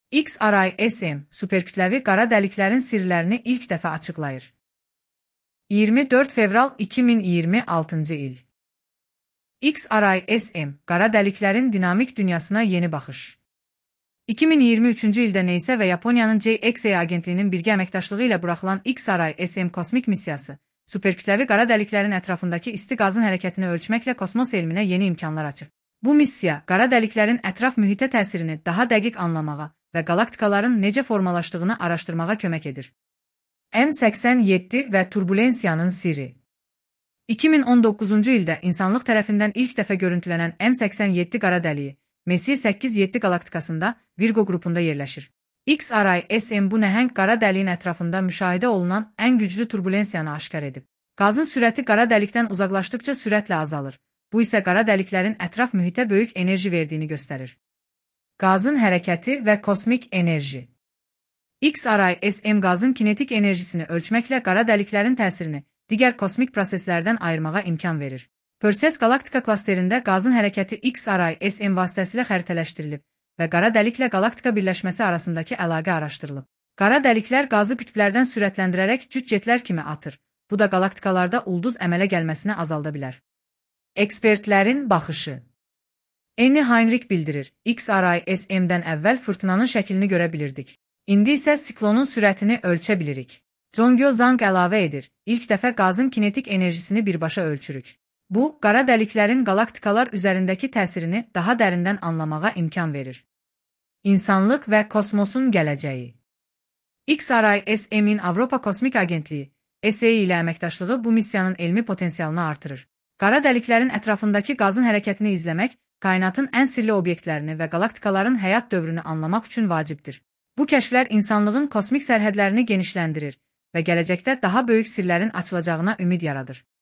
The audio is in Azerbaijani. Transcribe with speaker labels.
Speaker 1: XRISM superkütləvi qara dəliklərin sirlərini ilk dəfə açıqlayır. 24 fevral 2026-cı il. XRISM qara dəliklərin dinamik dünyasına yeni baxış. 2023-cü ildə NASA və Yaponiyanın JXA agentliyinin birgə əməkdaşlığı ilə buraxılan XRISM kosmik missiyası, superkütləvi qara dəliklərin ətrafındakı isti qazın hərəkətini ölçməklə kosmos elminə yeni imkanlar açıb. Bu missiya, qara dəliklərin ətraf mühitə təsirini daha dəqiq anlamağa və qalaktikaların necə formalaşdığını araşdırmağa kömək edir. M87 və turbulensiyanın sirri. 2019-cu ildə insanlıq tərəfindən ilk dəfə görüntülənən M87 qara dəliyi, Messier 8-7 galaktikasında Virgo qrupunda yerləşir. XRISM bu nəhəng qara dəliyin ətrafında müşahidə olunan ən güclü turbulensiyanı aşkar edib. Qazın sürəti qara dəlikdən uzaqlaşdıqca sürətlə azalır. Bu isə qara dəliklərin ətraf mühitə böyük enerji verdiyini göstərir. Qazın hərəkəti və kosmik enerji. XRISM qazın kinetik enerjisini ölçməklə qara dəliklərin təsirini digər kosmik proseslərdən ayırmağa imkan verir. Perseus galaktika klasterində qazın hərəkəti XRISM vasitəsilə xəritələşdirilib və qara dəliklə galaktika birləşməsi arasındakı əlaqə araşdırılıb. Qara dəliklər qazı qütblərdən sürətləndirərək cüt-jetlər kimi atır. Bu da galaktikalarda ulduz əmələ gəlməsini azalda bilər. Ekspertlərin baxışı. Annie Heinrich bildirir, XRISM-dən əvvəl fırtınanın şəklini görə bilirdik. İndi isə siklonun sürətini ölçə bilirik. Zhongyo Zhang əlavə edir, ilk dəfə qazın kinetik enerjisini birbaşa ölçürük. Bu, qara dəliklərin galaktikalar üzərindəki təsirini daha dərindən anlamağa imkan verir. İnsanlıq və kosmosun gələcəyi. XRISM-in Avropa Kosmik Agentliyi, ESA ilə əməkdaşlığı bu missiyanın elmi potensialını artırır. Qara dəliklərin ətrafındakı qazın hərəkətini izləmək, kainatın ən sirli obyektlərini və galaktikaların həyat dövrünü anlamaq üçün vacibdir. Bu kəşflər insanlığın kosmik sərhədlərini genişləndirir və gələcəkdə daha böyük sirlərin açılacağına ümid yaradır.